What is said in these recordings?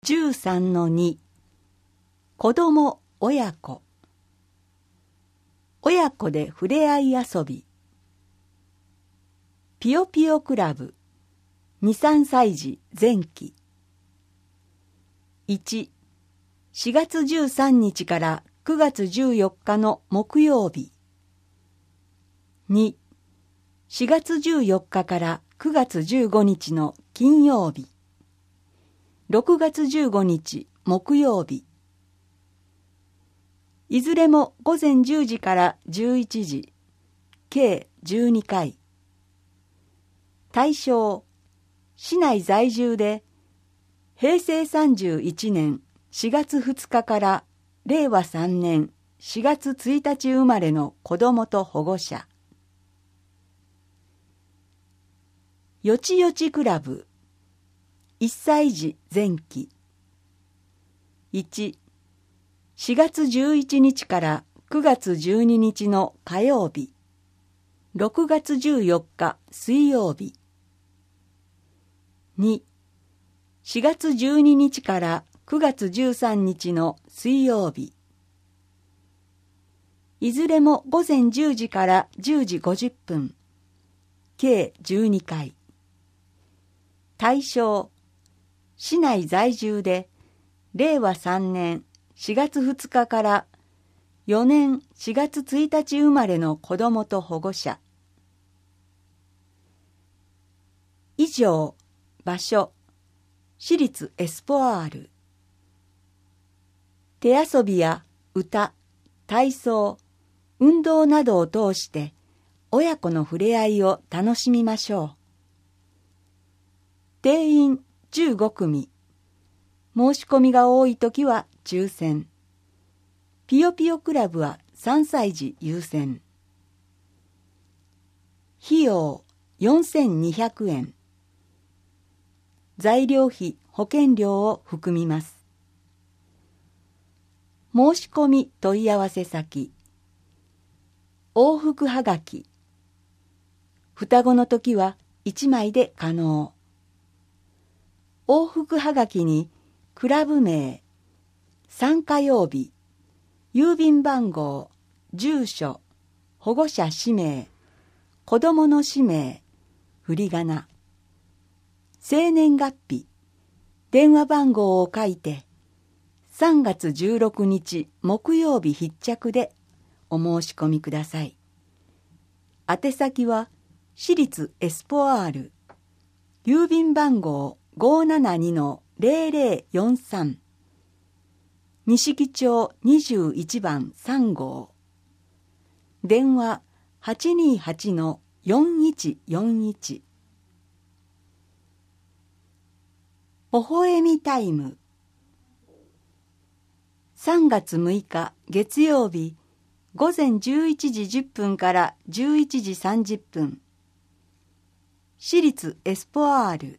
13-2子供親子親子でふれあい遊びぴよぴよクラブ 2,3 歳児前期1、4月13日から9月14日の木曜日2、4月14日から9月15日の金曜日6月15日木曜日いずれも午前10時から11時計12回対象市内在住で平成31年4月2日から令和3年4月1日生まれの子どもと保護者よちよちクラブ1歳児前期1、4月11日から9月12日の火曜日6月14日水曜日2、4月12日から9月13日の水曜日いずれも午前10時から10時50分計12回対象市内在住で令和3年4月2日から4年4月1日生まれの子どもと保護者以上場所市立エスポワール手遊びや歌、体操、運動などを通して親子のふれあいを楽しみましょう。定員15組申し込みが多いときは抽選ぴよぴよクラブは3歳児優先費用4200円材料費保険料を含みます申し込み問い合わせ先往復はがき双子のときは1枚で可能往復はがきにクラブ名、参加曜日、郵便番号、住所、保護者氏名、子どもの氏名、振り仮名、生年月日、電話番号を書いて3月16日木曜日必着でお申し込みください。宛先は市立エスポワール、郵便番号572-0043錦町21番3号電話828-4141微笑みタイム3月6日月曜日午前11時10分から11時30分市立エスポワール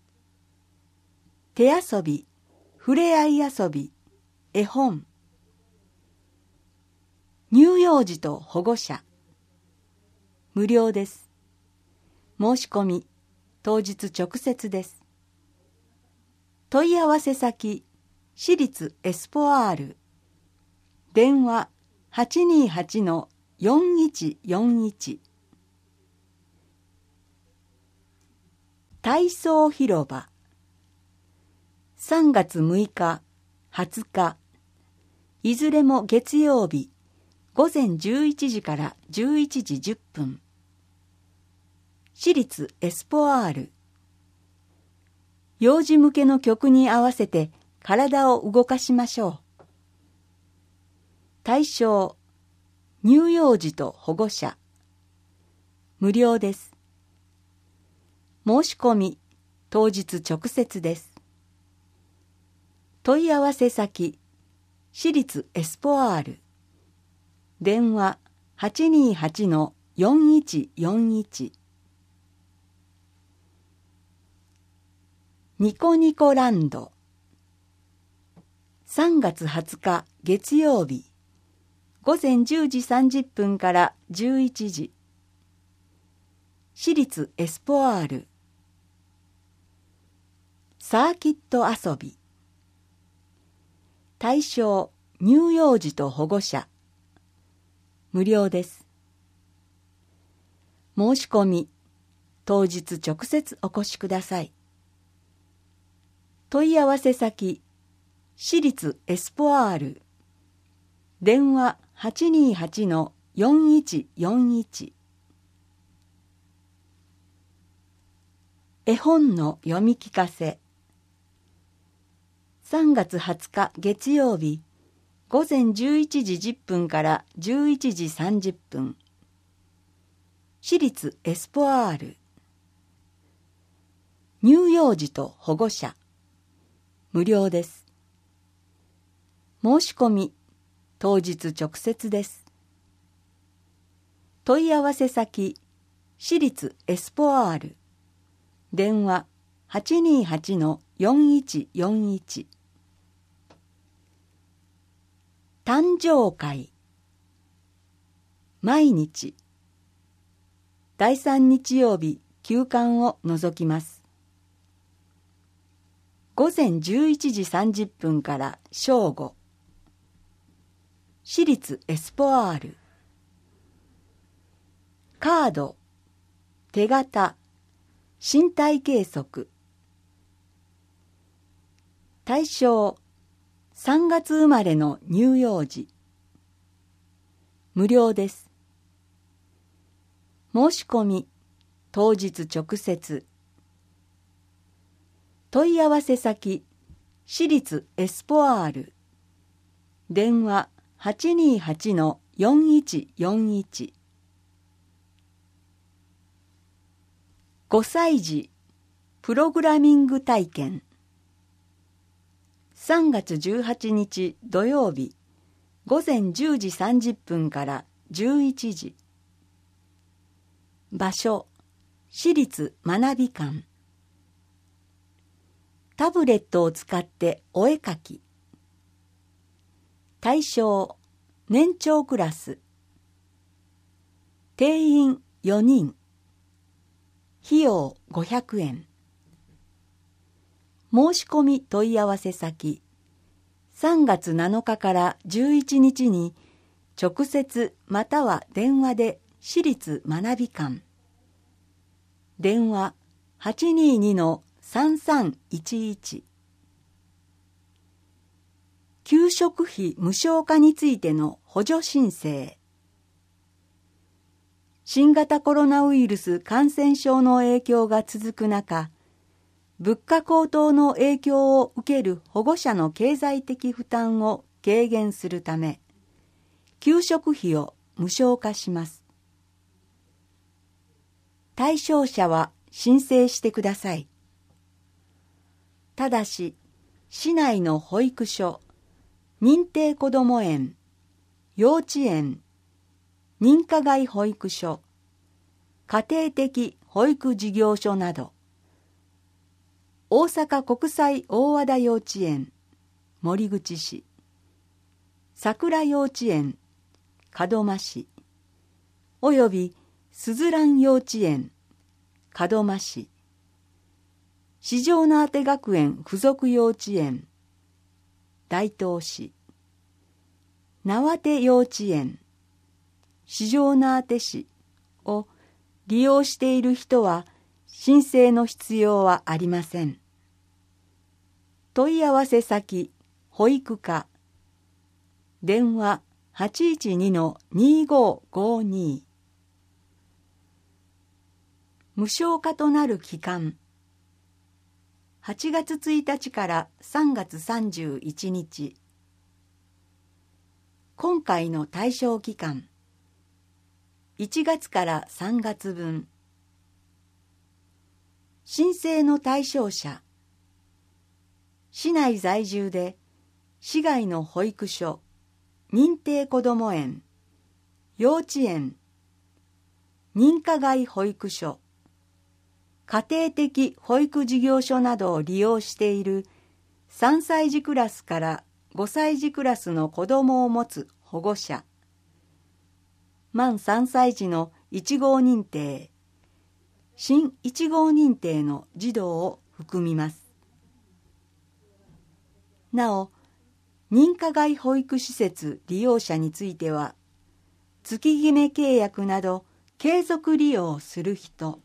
手遊び、ふれあい遊び、絵本乳幼児と保護者無料です申し込み当日直接です問い合わせ先市立エスポワール電話828-4141体操広場3月6日、20日、いずれも月曜日、午前11時から11時10分。市立エスポワール。幼児向けの曲に合わせて体を動かしましょう。対象、乳幼児と保護者。無料です。申し込み、当日直接です。問い合わせ先市立エスポワール電話828-4141ニコニコランド3月20日月曜日午前10時30分から11時市立エスポワールサーキット遊び対象乳幼児と保護者。無料です。申し込み、当日直接お越しください。問い合わせ先、私立エスポワール。電話828-4141。絵本の読み聞かせ。3月20日月曜日、午前11時10分から11時30分。私立エスポワール。乳幼児と保護者。無料です。申し込み、当日直接です。問い合わせ先、私立エスポワール。電話828-4141。誕生会。毎日。第3日曜日休館を除きます。午前11時30分から正午。私立エスポワール。カード、手形、身体計測。対象、3月生まれの乳幼児。無料です。申し込み、当日直接。問い合わせ先、私立エスポワール。電話828-4141。5歳児プログラミング体験。3月18日土曜日、午前10時30分から11時。場所、私立学び館。タブレットを使ってお絵かき。対象、年長クラス。定員4人。費用500円。申し込み問い合わせ先、3月7日から11日に直接または電話で私立学び館。電話822-3311。給食費無償化についての補助申請。新型コロナウイルス感染症の影響が続く中、物価高騰の影響を受ける保護者の経済的負担を軽減するため、給食費を無償化します。対象者は申請してください。ただし、市内の保育所、認定こども園、幼稚園、認可外保育所、家庭的保育事業所など、大阪国際大和田幼稚園、守口市、桜幼稚園、門真市、およびすずらん幼稚園、門真市、四条畷学園附属幼稚園、大東市、縄手幼稚園、四条畷市を利用している人は申請の必要はありません。問い合わせ先、保育課。電話812-2552。無償化となる期間。8月1日から3月31日。今回の対象期間。1月から3月分。申請の対象者。市内在住で市外の保育所、認定こども園、幼稚園、認可外保育所、家庭的保育事業所などを利用している3歳児クラスから5歳児クラスの子どもを持つ保護者、満3歳児の1号認定、新1号認定の児童を含みます。なお、 認可外保育施設利用者については、月決め契約など継続利用する人。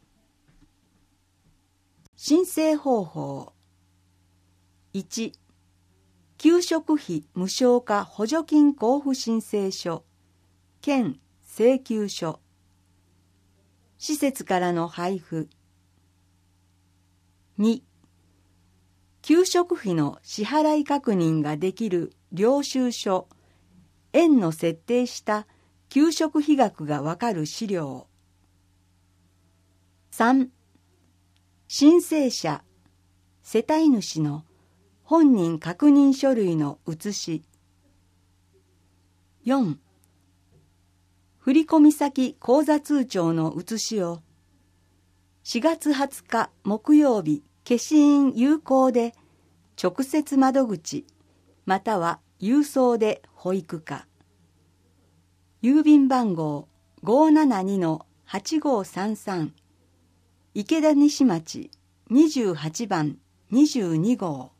申請方法。1、給食費無償化補助金交付申請書、兼請求書。施設からの配布。2、給食費の支払い確認ができる領収書、園の設定した給食費額がわかる資料。3、申請者、世帯主の本人確認書類の写し。4、振込先口座通帳の写しを4月20日木曜日消印有効で直接窓口または郵送で保育課。郵便番号 572-8533 池田西町28番22号。